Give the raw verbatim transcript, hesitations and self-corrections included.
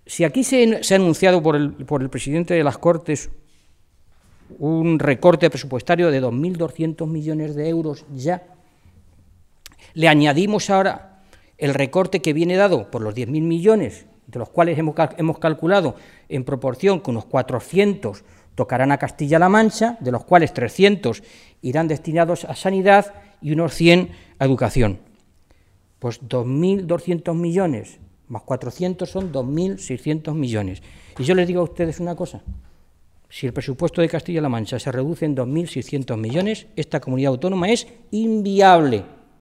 si aquí se, se ha anunciado por el, por el presidente de las Cortes un recorte presupuestario de dos mil doscientos millones de euros ya, le añadimos ahora el recorte que viene dado por los diez mil millones, de los cuales hemos, hemos calculado en proporción que unos cuatrocientos tocarán a Castilla-La Mancha, de los cuales trescientos irán destinados a sanidad y unos cien a educación. Pues dos mil doscientos millones más cuatrocientos son dos mil seiscientos millones. Y yo les digo a ustedes una cosa, si el presupuesto de Castilla-La Mancha se reduce en dos mil seiscientos millones, esta comunidad autónoma es inviable.